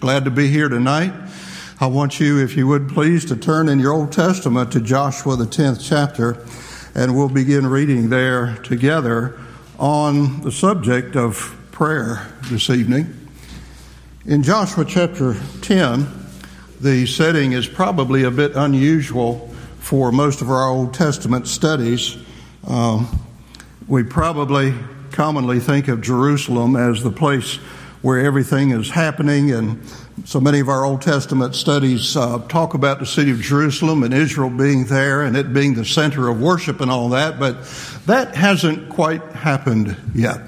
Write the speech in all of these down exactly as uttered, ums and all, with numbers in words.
Glad to be here tonight. I want you, if you would please, to turn in your Old Testament to Joshua, the tenth chapter, and we'll begin reading there together on the subject of prayer this evening. In Joshua chapter ten, the setting is probably a bit unusual for most of our Old Testament studies. Um, we probably commonly think of Jerusalem as the place where everything is happening, and so many of our Old Testament studies uh, talk about the city of Jerusalem and Israel being there and it being the center of worship and all that, but that hasn't quite happened yet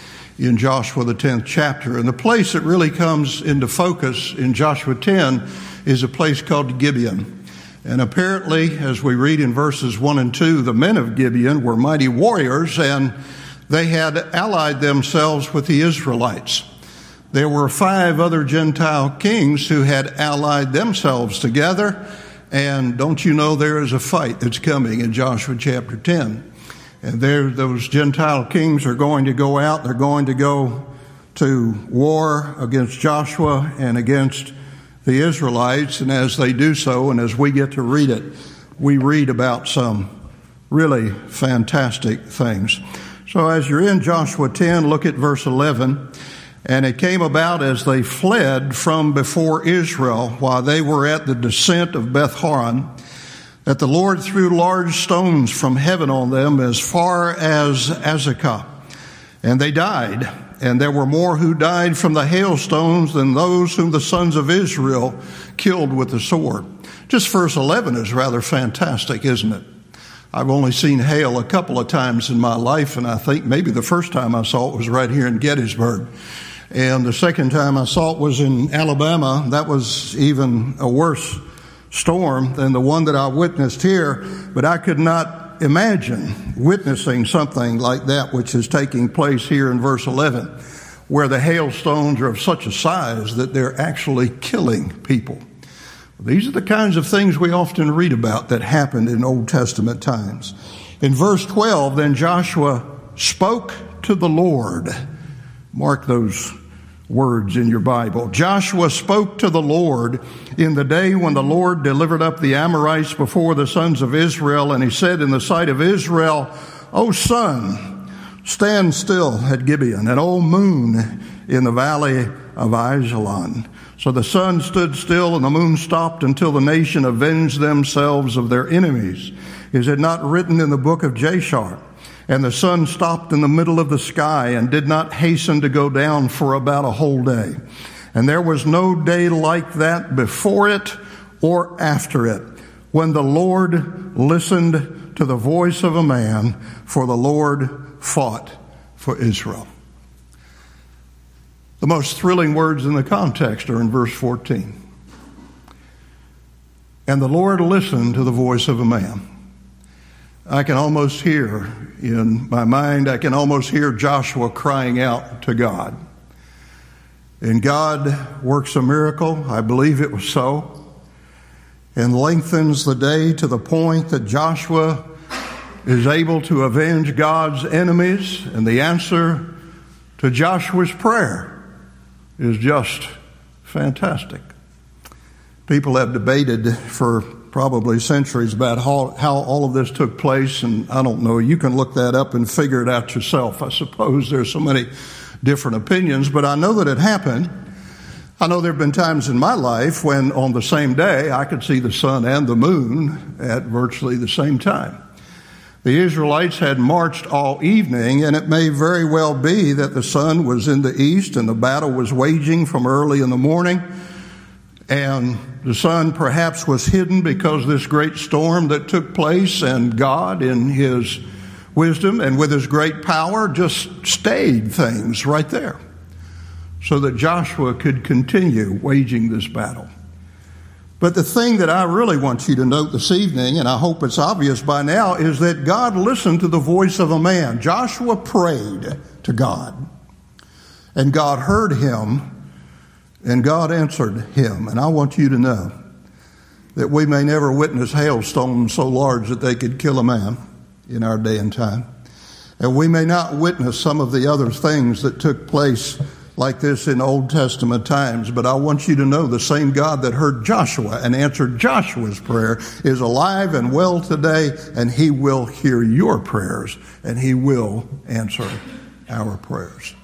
in Joshua the tenth chapter. And the place that really comes into focus in Joshua ten is a place called Gibeon. And apparently, as we read in verses one and two, the men of Gibeon were mighty warriors, and they had allied themselves with the Israelites. There were five other Gentile kings who had allied themselves together, and don't you know there is a fight that's coming in Joshua chapter ten. And there, those Gentile kings are going to go out, they're going to go to war against Joshua and against the Israelites, and as they do so, and as we get to read it, we read about some really fantastic things. So as you're in Joshua ten, look at verse eleven. And it came about as they fled from before Israel, while they were at the descent of Beth Horon, that the Lord threw large stones from heaven on them as far as Azekah. And they died, and there were more who died from the hailstones than those whom the sons of Israel killed with the sword. Just verse eleven is rather fantastic, isn't it? I've only seen hail a couple of times in my life, and I think maybe the first time I saw it was right here in Gettysburg. And the second time I saw it was in Alabama. That was even a worse storm than the one that I witnessed here. But I could not imagine witnessing something like that which is taking place here in verse eleven, where the hailstones are of such a size that they're actually killing people. These are the kinds of things we often read about that happened in Old Testament times. In verse twelve, then Joshua spoke to the Lord. Mark those words in your Bible. Joshua spoke to the Lord in the day when the Lord delivered up the Amorites before the sons of Israel, and he said in the sight of Israel, O sun, stand still at Gibeon, and O moon in the valley of Ajalon. So the sun stood still and the moon stopped until the nation avenged themselves of their enemies. Is it not written in the book of Jashar? And the sun stopped in the middle of the sky and did not hasten to go down for about a whole day. And there was no day like that before it or after it, when the Lord listened to the voice of a man, for the Lord fought for Israel. The most thrilling words in the context are in verse fourteen. And the Lord listened to the voice of a man. I can almost hear in my mind, I can almost hear Joshua crying out to God. And God works a miracle. I believe it was so. And lengthens the day to the point that Joshua is able to avenge God's enemies. And the answer to Joshua's prayer is just fantastic. People have debated for probably centuries about how, how all of this took place, and I don't know. You can look that up and figure it out yourself. I suppose there's so many different opinions, but I know that it happened. I know there have been times in my life when on the same day I could see the sun and the moon at virtually the same time. The Israelites had marched all evening, and it may very well be that the sun was in the east and the battle was waging from early in the morning. And the sun perhaps was hidden because of this great storm that took place, and God in his wisdom and with his great power just stayed things right there so that Joshua could continue waging this battle. But the thing that I really want you to note this evening, and I hope it's obvious by now, is that God listened to the voice of a man. Joshua prayed to God, and God heard him. And God answered him. And I want you to know that we may never witness hailstones so large that they could kill a man in our day and time. And we may not witness some of the other things that took place like this in Old Testament times, but I want you to know the same God that heard Joshua and answered Joshua's prayer is alive and well today, and he will hear your prayers, and he will answer our prayers.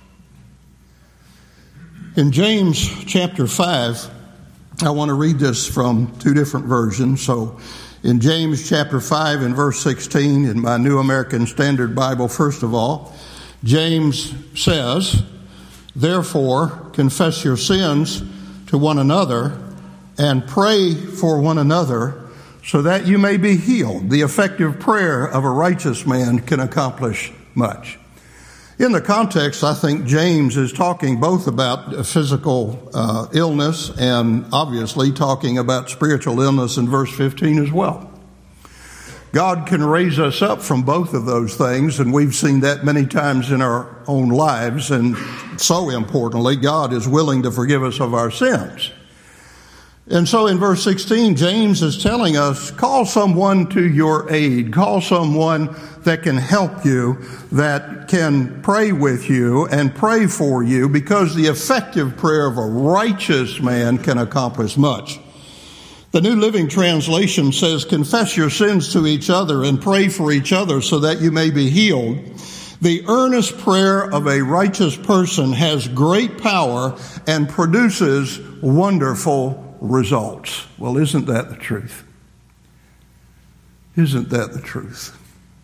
In James chapter five, I want to read this from two different versions. So in James chapter five and verse sixteen, in my New American Standard Bible, first of all, James says, "Therefore, confess your sins to one another and pray for one another so that you may be healed. The effective prayer of a righteous man can accomplish much." In the context, I think James is talking both about physical uh, illness and obviously talking about spiritual illness in verse fifteen as well. God can raise us up from both of those things, and we've seen that many times in our own lives. And so importantly, God is willing to forgive us of our sins. And so in verse sixteen, James is telling us, call someone to your aid. Call someone that can help you, that can pray with you and pray for you, because the effective prayer of a righteous man can accomplish much. The New Living Translation says, confess your sins to each other and pray for each other so that you may be healed. The earnest prayer of a righteous person has great power and produces wonderful results. Well, isn't that the truth? Isn't that the truth?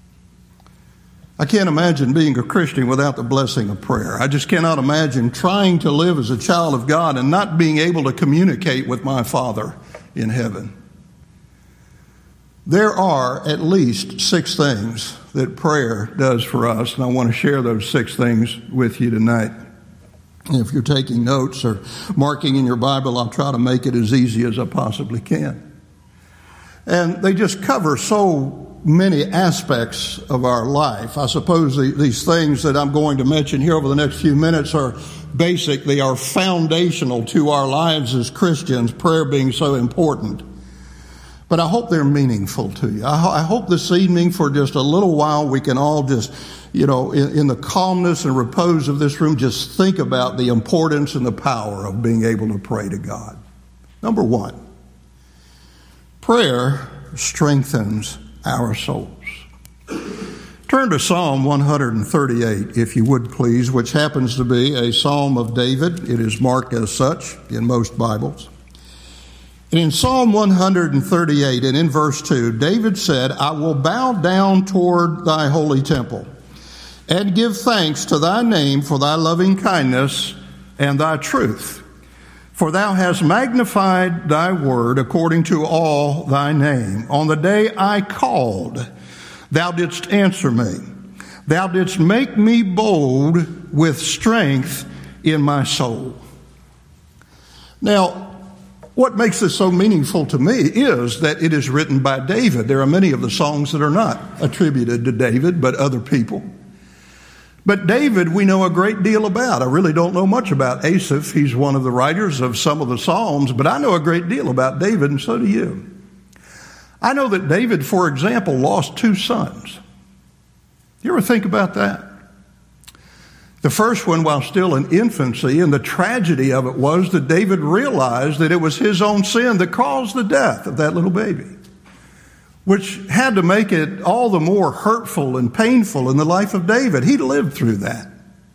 I can't imagine being a Christian without the blessing of prayer. I just cannot imagine trying to live as a child of God and not being able to communicate with my Father in heaven. There are at least six things that prayer does for us, and I want to share those six things with you tonight. If you're taking notes or marking in your Bible, I'll try to make it as easy as I possibly can. And they just cover so many aspects of our life. I suppose the, these things that I'm going to mention here over the next few minutes are basic. They are foundational to our lives as Christians, prayer being so important. But I hope they're meaningful to you. I, ho- I hope this evening, for just a little while, we can all just, you know, in, in the calmness and repose of this room, just think about the importance and the power of being able to pray to God. Number one, prayer strengthens our souls. Turn to Psalm one thirty-eight, if you would please, which happens to be a psalm of David. It is marked as such in most Bibles. And in Psalm one thirty-eight and in verse two, David said, I will bow down toward thy holy temple and give thanks to thy name for thy loving kindness and thy truth. For thou hast magnified thy word according to all thy name. On the day I called, thou didst answer me. Thou didst make me bold with strength in my soul. Now, what makes this so meaningful to me is that it is written by David. There are many of the songs that are not attributed to David, but other people. But David, we know a great deal about. I really don't know much about Asaph. He's one of the writers of some of the Psalms, but I know a great deal about David, and so do you. I know that David, for example, lost two sons. You ever think about that? The first one while still in infancy, and the tragedy of it was that David realized that it was his own sin that caused the death of that little baby, which had to make it all the more hurtful and painful in the life of David. He lived through that.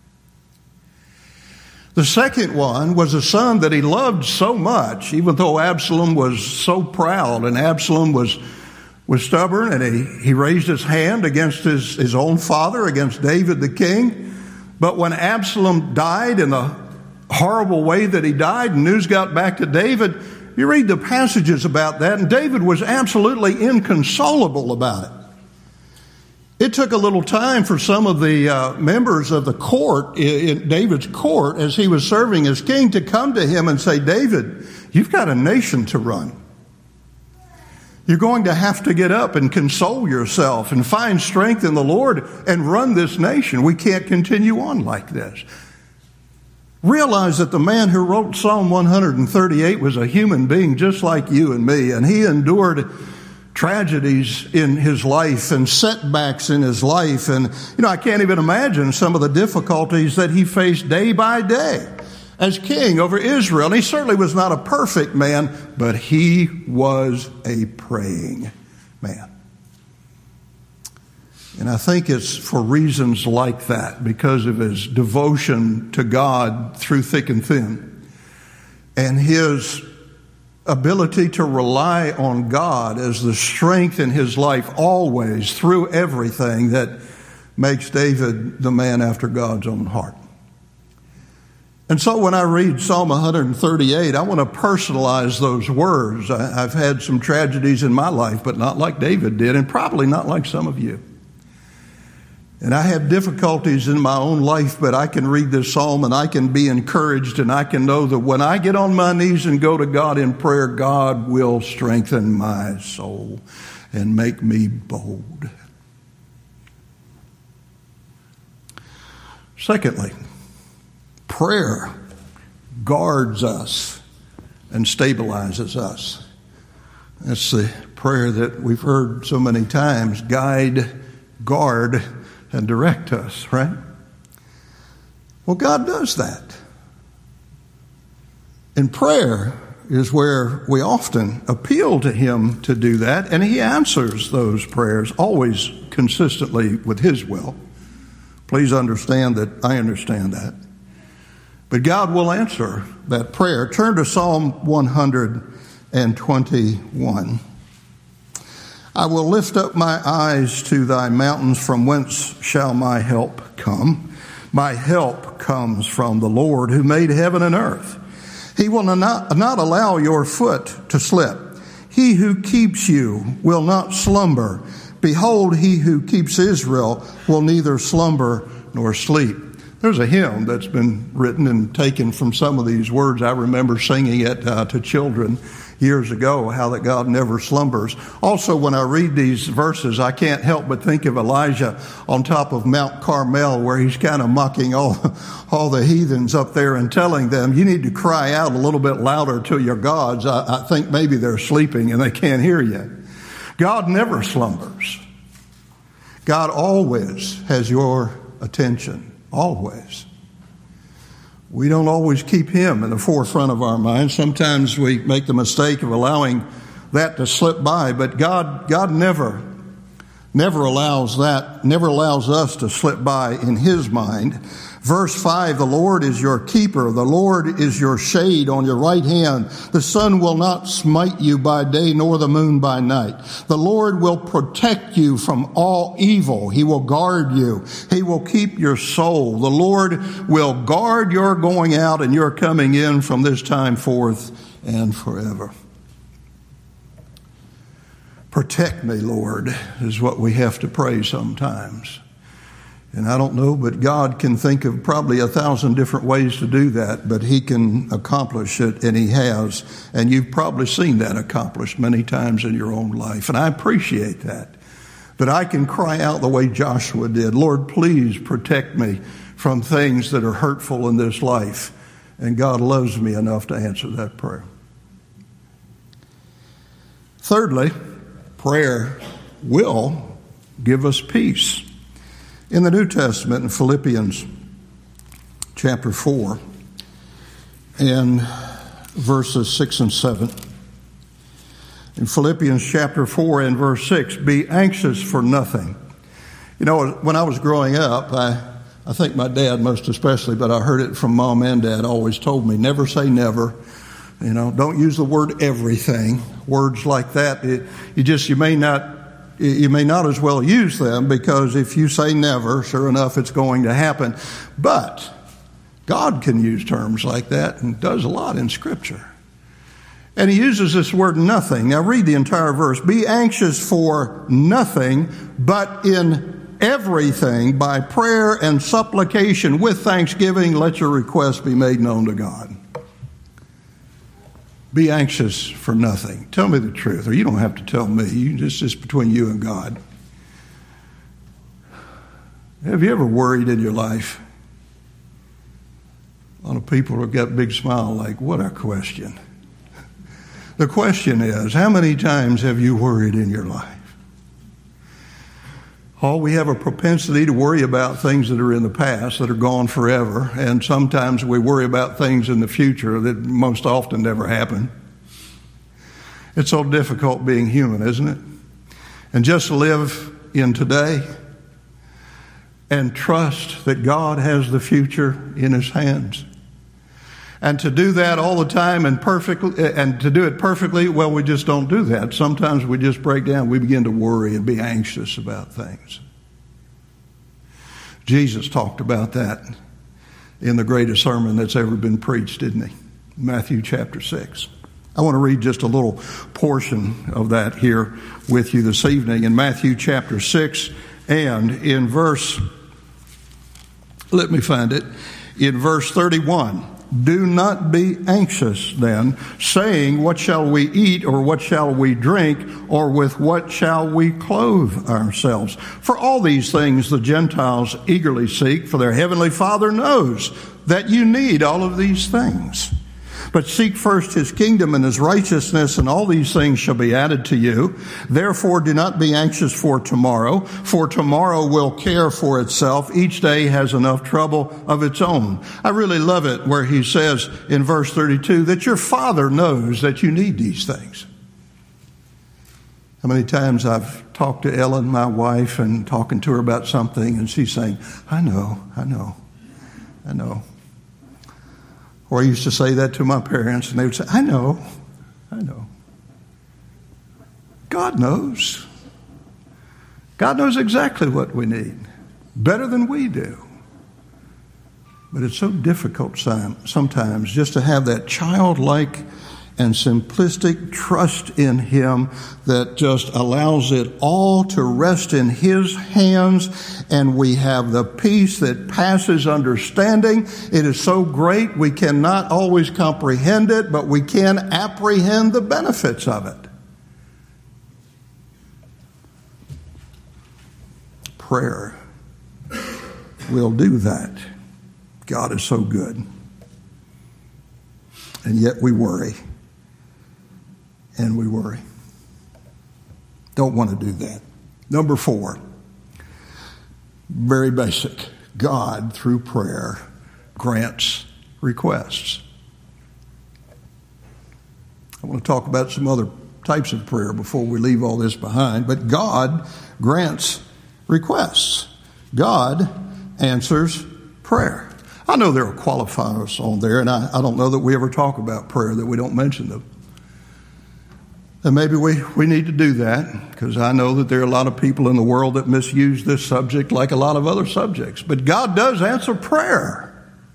The second one was a son that he loved so much, even though Absalom was so proud and Absalom was was stubborn, and he, he raised his hand against his, his own father, against David the king. But when Absalom died in the horrible way that he died, and news got back to David, you read the passages about that, and David was absolutely inconsolable about it. It took a little time for some of the uh, members of the court, in David's court, as he was serving as king, to come to him and say, David, you've got a nation to run. You're going to have to get up and console yourself and find strength in the Lord and run this nation. We can't continue on like this. Realize that the man who wrote Psalm one thirty-eight was a human being just like you and me, and he endured tragedies in his life and setbacks in his life. And, you know, I can't even imagine some of the difficulties that he faced day by day as king over Israel. And he certainly was not a perfect man, but he was a praying man. And I think it's for reasons like that, because of his devotion to God through thick and thin, and his ability to rely on God as the strength in his life always, through everything, that makes David the man after God's own heart. And so when I read Psalm one thirty-eight, I want to personalize those words. I, I've had some tragedies in my life, but not like David did, and probably not like some of you. And I have difficulties in my own life, but I can read this psalm and I can be encouraged, and I can know that when I get on my knees and go to God in prayer, God will strengthen my soul and make me bold. Secondly, prayer guards us and stabilizes us. That's the prayer that we've heard so many times: guide, guard, and direct us, right? Well, God does that. And prayer is where we often appeal to him to do that, and he answers those prayers, always consistently with his will. Please understand that I understand that. But God will answer that prayer. Turn to Psalm one twenty-one. I will lift up my eyes to thy mountains, from whence shall my help come? My help comes from the Lord who made heaven and earth. He will not, not allow your foot to slip. He who keeps you will not slumber. Behold, he who keeps Israel will neither slumber nor sleep. There's a hymn that's been written and taken from some of these words. I remember singing it uh, to children years ago, how that God never slumbers. Also, when I read these verses, I can't help but think of Elijah on top of Mount Carmel, where he's kind of mocking all, all the heathens up there and telling them, you need to cry out a little bit louder to your gods. I, I think maybe they're sleeping and they can't hear you. God never slumbers. God always has your attention. Always. We don't always keep him in the forefront of our minds. Sometimes we make the mistake of allowing that to slip by, but God, God never, never allows that, never allows us to slip by in his mind. Verse five, the Lord is your keeper. The Lord is your shade on your right hand. The sun will not smite you by day, nor the moon by night. The Lord will protect you from all evil. He will guard you. He will keep your soul. The Lord will guard your going out and your coming in from this time forth and forever. Protect me, Lord, is what we have to pray sometimes. And I don't know, but God can think of probably a thousand different ways to do that, but he can accomplish it, and he has. And you've probably seen that accomplished many times in your own life. And I appreciate that, that I can cry out the way Joshua did. Lord, please protect me from things that are hurtful in this life. And God loves me enough to answer that prayer. Thirdly, prayer will give us peace. In the New Testament, in Philippians chapter four, and verses six and seven. In Philippians chapter four and verse six, be anxious for nothing. You know, when I was growing up, I, I think my dad most especially, but I heard it from mom and dad, always told me, never say never. You know, don't use the word everything. Words like that, it, you just, you may not You may not as well use them, because if you say never, sure enough, it's going to happen. But God can use terms like that, and does a lot in Scripture. And he uses this word nothing. Now read the entire verse. Be anxious for nothing, but in everything, by prayer and supplication with thanksgiving, let your requests be made known to God. Be anxious for nothing. Tell me the truth, or you don't have to tell me. You, this is between you and God. Have you ever worried in your life? A lot of people have got a big smile like, what a question. The question is, how many times have you worried in your life? Oh, we have a propensity to worry about things that are in the past, that are gone forever, and sometimes we worry about things in the future that most often never happen. It's so difficult being human, isn't it? And just live in today and trust that God has the future in His hands. And to do that all the time and perfectly, and to do it perfectly, well, we just don't do that. Sometimes we just break down. We begin to worry and be anxious about things. Jesus talked about that in the greatest sermon that's ever been preached, didn't he? Matthew chapter six. I want to read just a little portion of that here with you this evening in Matthew chapter six, and in verse, let me find it, in verse thirty-one. Do not be anxious then, saying, what shall we eat, or what shall we drink, or with what shall we clothe ourselves? For all these things the Gentiles eagerly seek, for their heavenly Father knows that you need all of these things. But seek first His kingdom and His righteousness, and all these things shall be added to you. Therefore do not be anxious for tomorrow, for tomorrow will care for itself. Each day has enough trouble of its own. I really love it where he says in verse thirty-two that your Father knows that you need these things. How many times I've talked to Ellen, my wife, and talking to her about something, and she's saying, I know, I know, I know. Or I used to say that to my parents, and they would say, I know, I know. God knows. God knows exactly what we need, better than we do. But it's so difficult sometimes just to have that childlike and simplistic trust in Him that just allows it all to rest in His hands, and we have the peace that passes understanding. It is so great we cannot always comprehend it, but we can apprehend the benefits of it. Prayer will do that. God is so good. And yet we worry. And we worry. Don't want to do that. Number four, very basic. God, through prayer, grants requests. I want to talk about some other types of prayer before we leave all this behind. But God grants requests. God answers prayer. I know there are qualifiers on there, and I, I don't know that we ever talk about prayer that we don't mention them. And maybe we, we need to do that, because I know that there are a lot of people in the world that misuse this subject like a lot of other subjects. But God does answer prayer.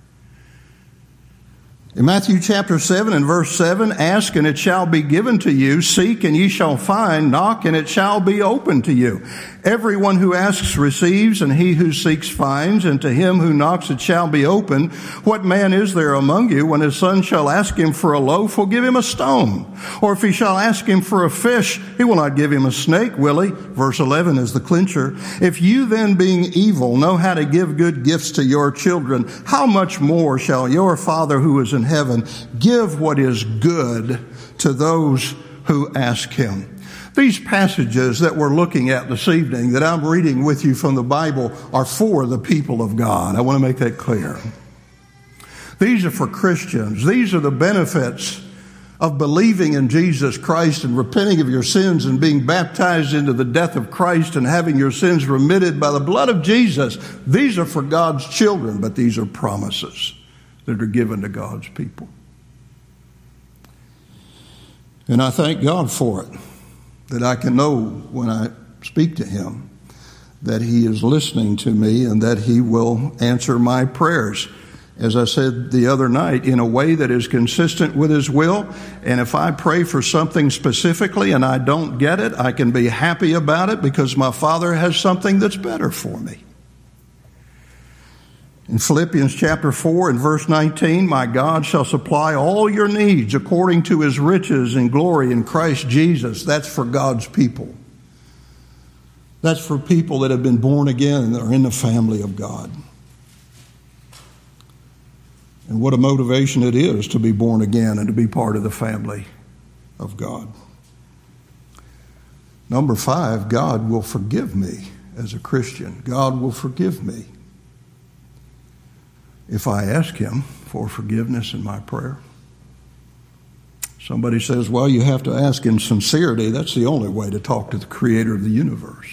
In Matthew chapter seven and verse seven, ask and it shall be given to you, seek and ye shall find, knock and it shall be opened to you. Everyone who asks receives, and he who seeks finds, and to him who knocks it shall be opened. What man is there among you, when his son shall ask him for a loaf, will give him a stone? Or if he shall ask him for a fish, he will not give him a snake, will he? Verse eleven is the clincher. If you then, being evil, know how to give good gifts to your children, how much more shall your Father who is in heaven give what is good to those who ask him? These passages that we're looking at this evening, that I'm reading with you from the Bible, are for the people of God. I want to make that clear. These are for Christians. These are the benefits of believing in Jesus Christ and repenting of your sins and being baptized into the death of Christ and having your sins remitted by the blood of Jesus. These are for God's children, but these are promises that are given to God's people. And I thank God for it, that I can know when I speak to him that he is listening to me and that he will answer my prayers, as I said the other night, in a way that is consistent with his will. And if I pray for something specifically and I don't get it, I can be happy about it because my Father has something that's better for me. In Philippians chapter four and verse nineteen, my God shall supply all your needs according to his riches and glory in Christ Jesus. That's for God's people. That's for people that have been born again and are in the family of God. And what a motivation it is to be born again and to be part of the family of God. Number five, God will forgive me as a Christian. God will forgive me if I ask him for forgiveness in my prayer. Somebody says, well, you have to ask in sincerity. That's the only way to talk to the creator of the universe.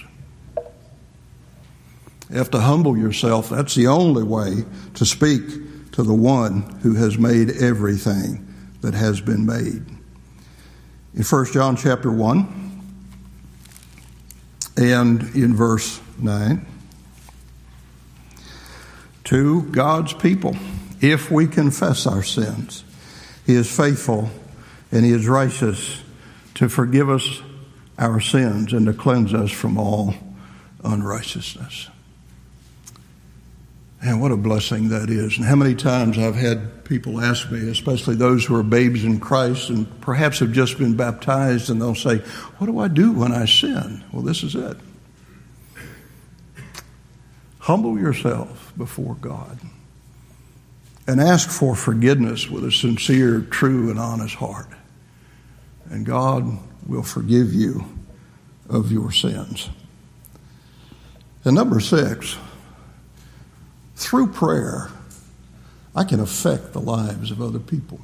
You have to humble yourself. That's the only way to speak to the one who has made everything that has been made. In First John chapter one and in verse nine, to God's people, if we confess our sins, he is faithful and he is righteous to forgive us our sins and to cleanse us from all unrighteousness. And what a blessing that is. And how many times I've had people ask me, especially those who are babes in Christ and perhaps have just been baptized, and they'll say, what do I do when I sin? Well, this is it. Humble yourself before God and ask for forgiveness with a sincere, true, and honest heart. And God will forgive you of your sins. And number six, through prayer, I can affect the lives of other people.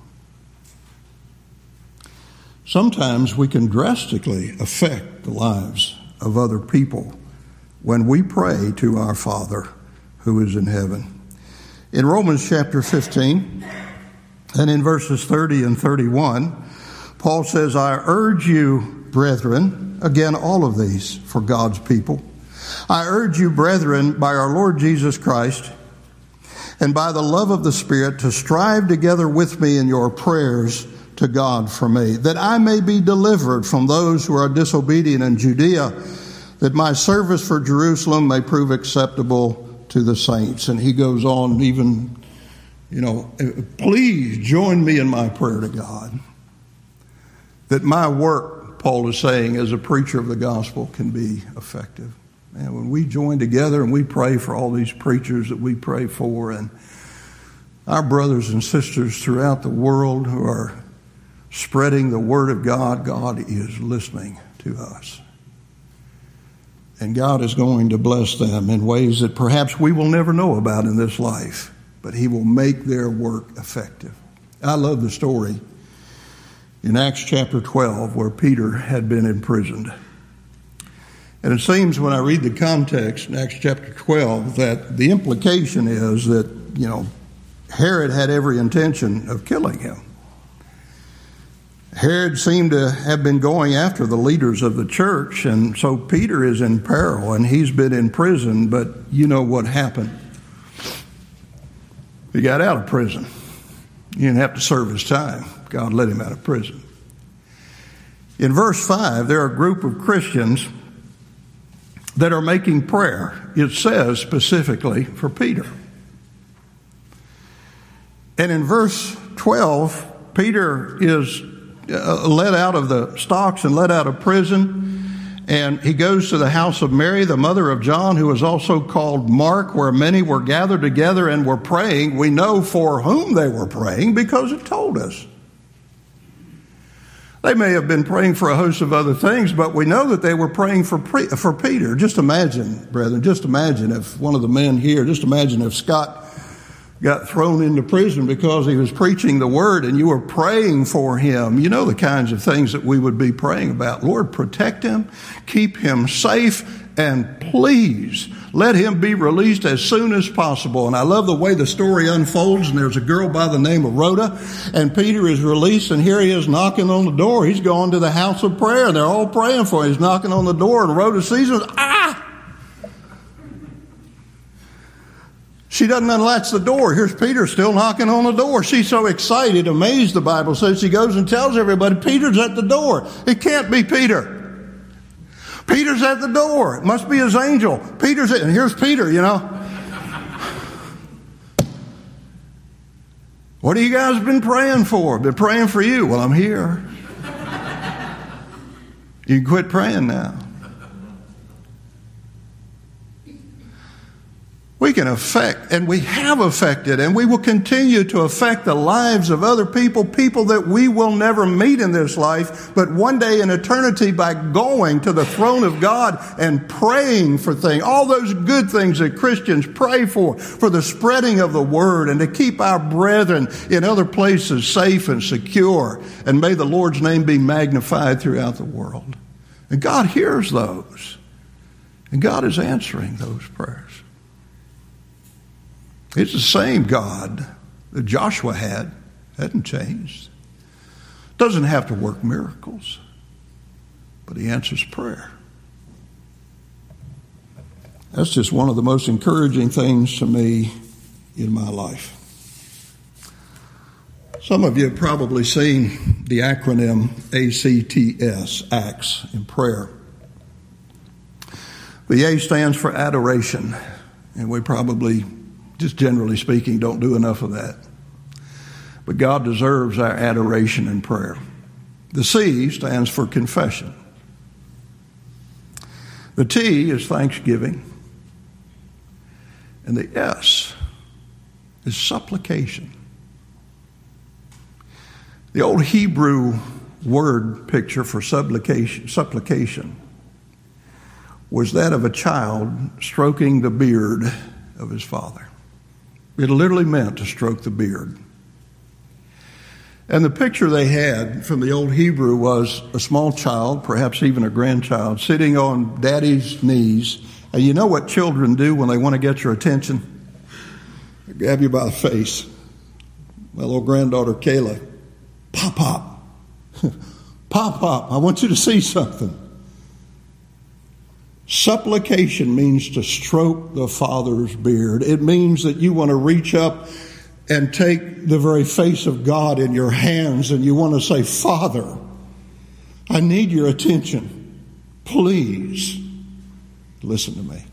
Sometimes we can drastically affect the lives of other people when we pray to our Father who is in heaven. In Romans chapter fifteen, and in verses thirty and thirty-one, Paul says, I urge you, brethren, again, all of these for God's people. I urge you, brethren, by our Lord Jesus Christ, and by the love of the Spirit, to strive together with me in your prayers to God for me, that I may be delivered from those who are disobedient in Judea, that my service for Jerusalem may prove acceptable to the saints. And he goes on even, you know, please join me in my prayer to God, that my work, Paul is saying, as a preacher of the gospel can be effective. And when we join together and we pray for all these preachers that we pray for and our brothers and sisters throughout the world who are spreading the word of God, God is listening to us. And God is going to bless them in ways that perhaps we will never know about in this life, but he will make their work effective. I love the story in Acts chapter twelve where Peter had been imprisoned. And it seems when I read the context in Acts chapter twelve that the implication is that, you know, Herod had every intention of killing him. Herod seemed to have been going after the leaders of the church, and so Peter is in peril and he's been in prison, but you know what happened. He got out of prison. He didn't have to serve his time. God let him out of prison. In verse five, there are a group of Christians that are making prayer. It says specifically for Peter. And in verse twelve, Peter is uh, let out of the stocks and let out of prison. And he goes to the house of Mary, the mother of John, who is also called Mark, where many were gathered together and were praying. We know for whom they were praying because it told us. They may have been praying for a host of other things, but we know that they were praying for pre- for Peter. Just imagine, brethren, just imagine if one of the men here, just imagine if Scott got thrown into prison because he was preaching the word and you were praying for him. You know the kinds of things that we would be praying about. Lord, protect him, keep him safe, and please let him be released as soon as possible. And I love the way the story unfolds. And there's a girl by the name of Rhoda, and Peter is released, and here he is knocking on the door. He's gone to the house of prayer, and they're all praying for him. He's knocking on the door, and Rhoda sees him. Ah! She doesn't unlatch the door. Here's Peter still knocking on the door. She's so excited, amazed, the Bible says. She goes and tells everybody, Peter's at the door. It can't be Peter. Peter's at the door. It must be his angel. Peter's at, and here's Peter, you know. What have you guys been praying for? Been praying for you. Well, I'm here. You can quit praying now. We can affect, and we have affected, and we will continue to affect the lives of other people, people that we will never meet in this life, but one day in eternity by going to the throne of God and praying for things, all those good things that Christians pray for, for the spreading of the word and to keep our brethren in other places safe and secure. And may the Lord's name be magnified throughout the world. And God hears those. And God is answering those prayers. It's the same God that Joshua had. Hasn't changed. Doesn't have to work miracles, but he answers prayer. That's just one of the most encouraging things to me in my life. Some of you have probably seen the acronym A C T S, ACTS, in prayer. The A stands for adoration, and we probably, just generally speaking, don't do enough of that. But God deserves our adoration and prayer. The C stands for confession. The T is thanksgiving. And the S is supplication. The old Hebrew word picture for supplication, supplication was that of a child stroking the beard of his father. It literally meant to stroke the beard. And the picture they had from the old Hebrew was a small child, perhaps even a grandchild, sitting on daddy's knees. And you know what children do when they want to get your attention? They grab you by the face. My little granddaughter, Kayla, Pop, pop. Pop, pop, I want you to see something. Supplication means to stroke the Father's beard. It means that you want to reach up and take the very face of God in your hands and you want to say, Father, I need your attention. Please listen to me.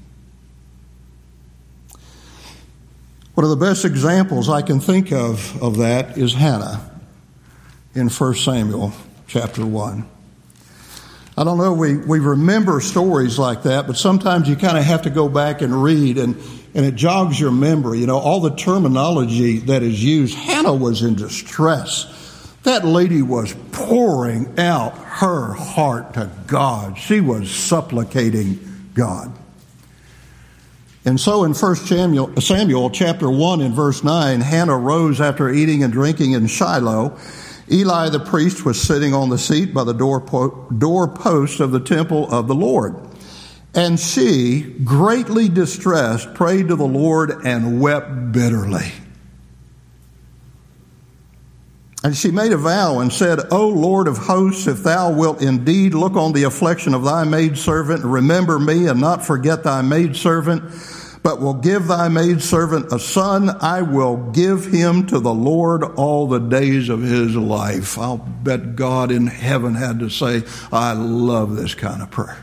One of the best examples I can think of of that is Hannah in First Samuel chapter one. I don't know, we, we remember stories like that, but sometimes you kind of have to go back and read, and, and it jogs your memory. You know, all the terminology that is used. Hannah was in distress. That lady was pouring out her heart to God. She was supplicating God. And so in First Samuel, Samuel chapter one and verse nine, Hannah rose after eating and drinking in Shiloh. Eli the priest was sitting on the seat by the doorpost of the temple of the Lord. And she, greatly distressed, prayed to the Lord and wept bitterly. And she made a vow and said, O Lord of hosts, if thou wilt indeed look on the affliction of thy maidservant, and remember me and not forget thy maidservant, but will give thy maidservant a son, I will give him to the Lord all the days of his life. I'll bet God in heaven had to say, I love this kind of prayer.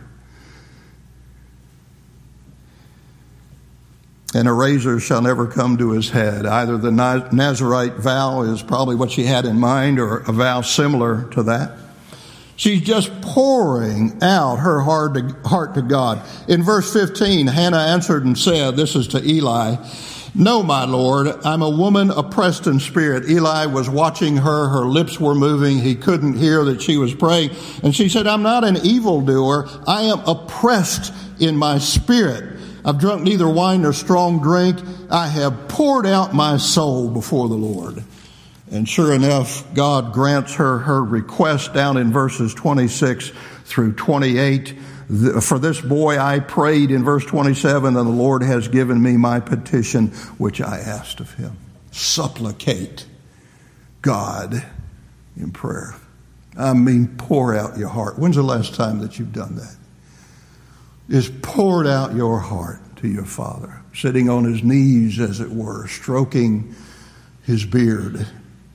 And a razor shall never come to his head. Either the Nazirite vow is probably what she had in mind, or a vow similar to that. She's just pouring out her heart to, heart to God. In verse fifteen, Hannah answered and said, this is to Eli, no, my Lord, I'm a woman oppressed in spirit. Eli was watching her. Her lips were moving. He couldn't hear that she was praying. And she said, I'm not an evildoer. I am oppressed in my spirit. I've drunk neither wine nor strong drink. I have poured out my soul before the Lord. And sure enough, God grants her her request down in verses twenty-six through twenty-eight. For this boy I prayed in verse twenty-seven, and the Lord has given me my petition, which I asked of him. Supplicate God in prayer. I mean, pour out your heart. When's the last time that you've done that? Just poured out your heart to your Father, sitting on his knees, as it were, stroking his beard.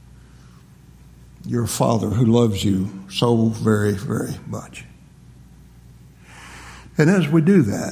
Your Father who loves you so very, very much. And as we do that,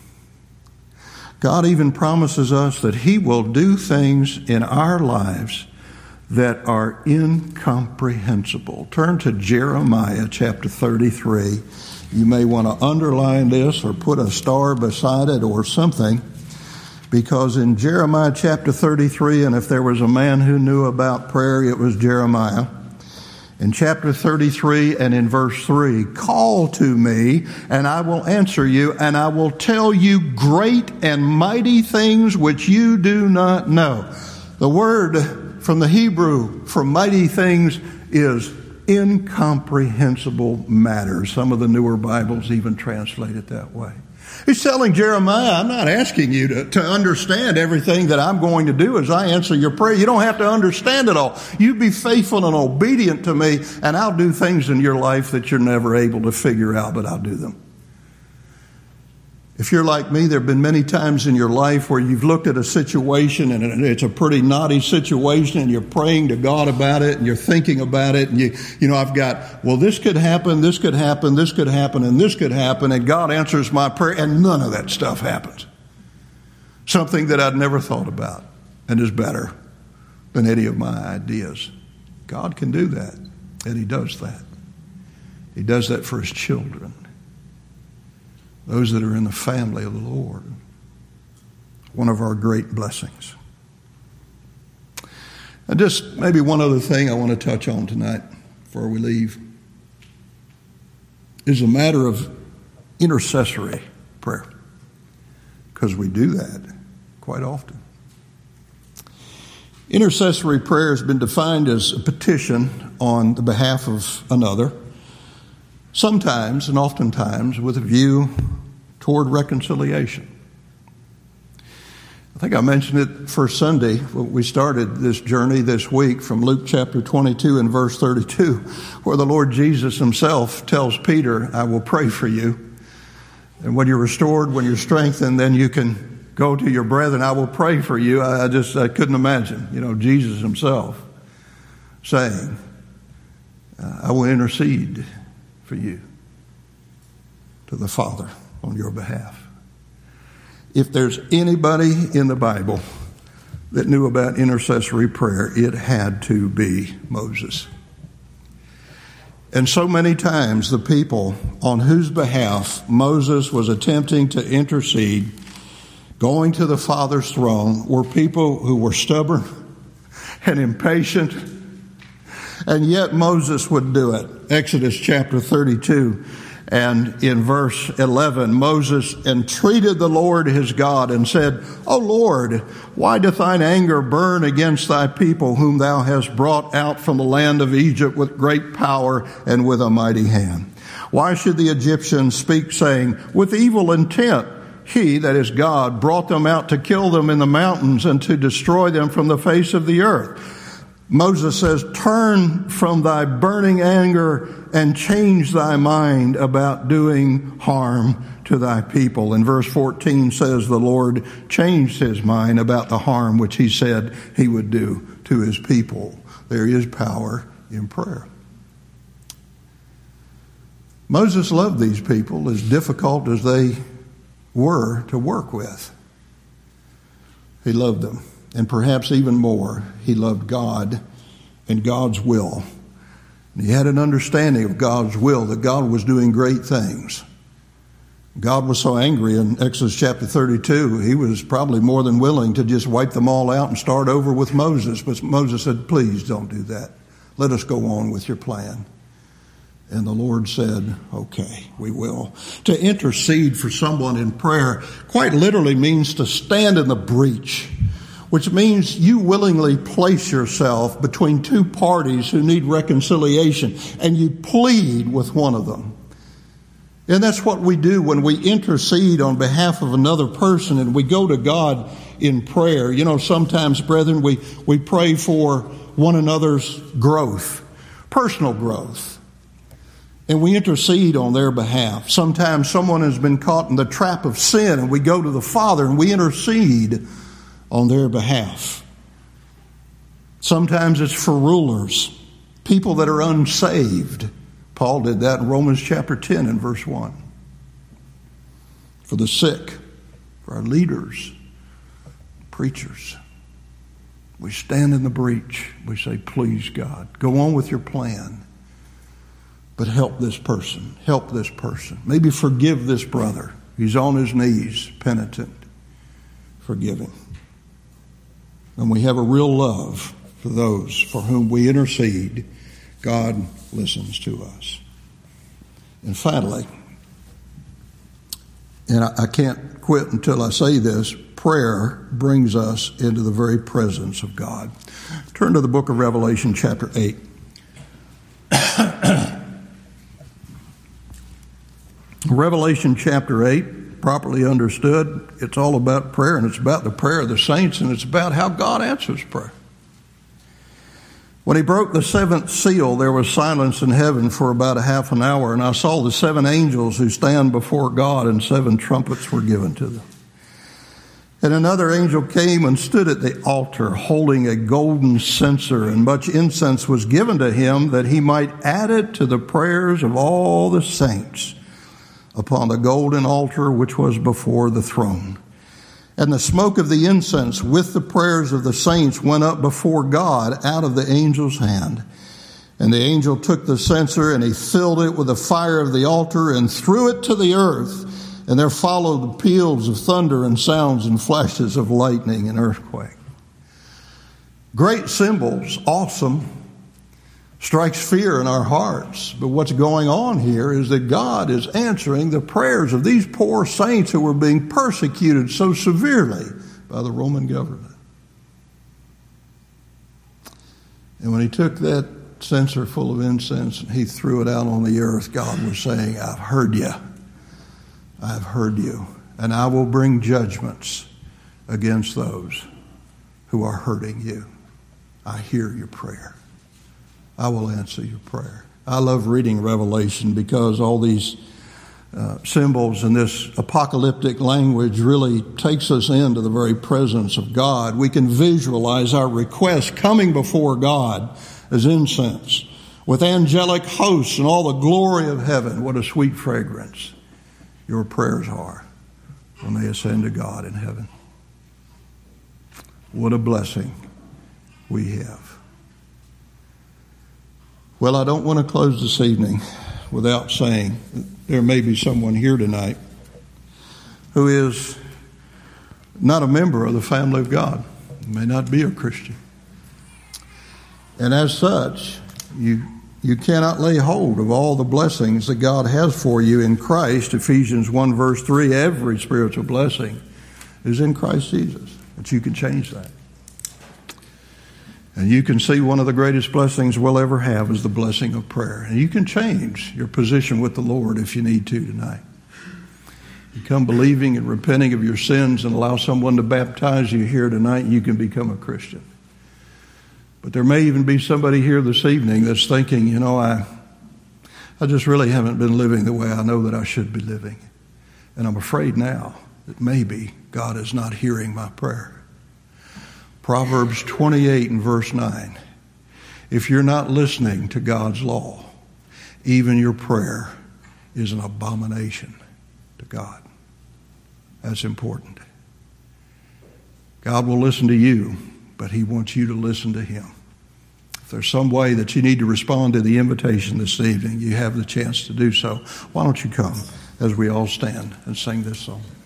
God even promises us that he will do things in our lives that are incomprehensible. Turn to Jeremiah chapter thirty-three. You may want to underline this or put a star beside it or something. because in Jeremiah chapter thirty-three, and if there was a man who knew about prayer, it was Jeremiah. In chapter thirty-three and in verse three, call to me and I will answer you, and I will tell you great and mighty things which you do not know. The word from the Hebrew for mighty things is incomprehensible matters. Some of the newer Bibles even translate it that way. He's telling Jeremiah, I'm not asking you to, to understand everything that I'm going to do as I answer your prayer. You don't have to understand it all. You be faithful and obedient to me, and I'll do things in your life that you're never able to figure out, but I'll do them. If you're like me, there have been many times in your life where you've looked at a situation and it's a pretty knotty situation and you're praying to God about it and you're thinking about it and you, you know, I've got, well, this could happen, this could happen, this could happen, and this could happen, and God answers my prayer, and none of that stuff happens. Something that I'd never thought about and is better than any of my ideas. God can do that, and He does that. He does that for His children. Those that are in the family of the Lord. One of our great blessings. And just maybe one other thing I want to touch on tonight before we leave is a matter of intercessory prayer. Because we do that quite often. Intercessory prayer has been defined as a petition on the behalf of another, sometimes and oftentimes with a view toward reconciliation. I think I mentioned it first Sunday. We started this journey this week from Luke chapter twenty-two and verse thirty-two, where the Lord Jesus Himself tells Peter, I will pray for you. And when you're restored, when you're strengthened, then you can go to your brethren. I will pray for you. I just I couldn't imagine, you know, Jesus Himself saying, I will intercede for you to the Father on your behalf. If there's anybody in the Bible that knew about intercessory prayer, it had to be Moses. And so many times the people on whose behalf Moses was attempting to intercede, going to the Father's throne, were people who were stubborn and impatient, and yet Moses would do it. Exodus chapter thirty-two and in verse eleven, Moses entreated the Lord his God and said, O Lord, why doth thine anger burn against thy people whom thou hast brought out from the land of Egypt with great power and with a mighty hand? Why should the Egyptians speak, saying, with evil intent, he, that is God, brought them out to kill them in the mountains and to destroy them from the face of the earth? Moses says, turn from thy burning anger and change thy mind about doing harm to thy people. And verse fourteen says the Lord changed his mind about the harm which he said he would do to his people. There is power in prayer. Moses loved these people, as difficult as they were to work with. He loved them. And perhaps even more, he loved God and God's will. And he had an understanding of God's will, that God was doing great things. God was so angry in Exodus chapter thirty-two, he was probably more than willing to just wipe them all out and start over with Moses. But Moses said, please don't do that. Let us go on with your plan. And the Lord said, okay, we will. To intercede for someone in prayer quite literally means to stand in the breach, which means you willingly place yourself between two parties who need reconciliation, and you plead with one of them. And that's what we do when we intercede on behalf of another person and we go to God in prayer. You know, sometimes, brethren, we, we pray for one another's growth, personal growth. And we intercede on their behalf. Sometimes someone has been caught in the trap of sin and we go to the Father and we intercede on their behalf. Sometimes it's for rulers, people that are unsaved. Paul did that in Romans chapter ten and verse one. For the sick, for our leaders, preachers. We stand in the breach. We say, please, God, go on with your plan. But help this person. Help this person. Maybe forgive this brother. He's on his knees, penitent. forgiving. When we have a real love for those for whom we intercede, God listens to us. And finally, and I, I can't quit until I say this, prayer brings us into the very presence of God. Turn to the book of Revelation chapter eight. Revelation chapter eight, properly understood, it's all about prayer, and it's about the prayer of the saints, and it's about how God answers prayer. When he broke the seventh seal, there was silence in heaven for about a half an hour, and I saw the seven angels who stand before God, and seven trumpets were given to them. And another angel came and stood at the altar, holding a golden censer, and much incense was given to him that he might add it to the prayers of all the saints upon the golden altar which was before the throne. And the smoke of the incense with the prayers of the saints went up before God out of the angel's hand. And the angel took the censer, and he filled it with the fire of the altar and threw it to the earth. And there followed peals of thunder and sounds and flashes of lightning and earthquake. Great symbols, awesome, strikes fear in our hearts. But what's going on here is that God is answering the prayers of these poor saints who were being persecuted so severely by the Roman government. And when he took that censer full of incense and he threw it out on the earth, God was saying, I've heard you. I've heard you, and I will bring judgments against those who are hurting you. I hear your prayer. I will answer your prayer. I love reading Revelation because all these uh, symbols and this apocalyptic language really takes us into the very presence of God. We can visualize our requests coming before God as incense with angelic hosts and all the glory of heaven. What a sweet fragrance your prayers are when they ascend to God in heaven. What a blessing we have. Well, I don't want to close this evening without saying there may be someone here tonight who is not a member of the family of God, may not be a Christian. And as such, you You cannot lay hold of all the blessings that God has for you in Christ. Ephesians one verse three, every spiritual blessing is in Christ Jesus. But you can change that. And you can see one of the greatest blessings we'll ever have is the blessing of prayer. And you can change your position with the Lord if you need to tonight. You come believing and repenting of your sins and allow someone to baptize you here tonight, you can become a Christian. But there may even be somebody here this evening that's thinking, you know, I I just really haven't been living the way I know that I should be living. And I'm afraid now that maybe God is not hearing my prayer. Proverbs twenty-eight and verse nine. If you're not listening to God's law, even your prayer is an abomination to God. That's important. God will listen to you, but he wants you to listen to him. If there's some way that you need to respond to the invitation this evening, you have the chance to do so. Why don't you come as we all stand and sing this song?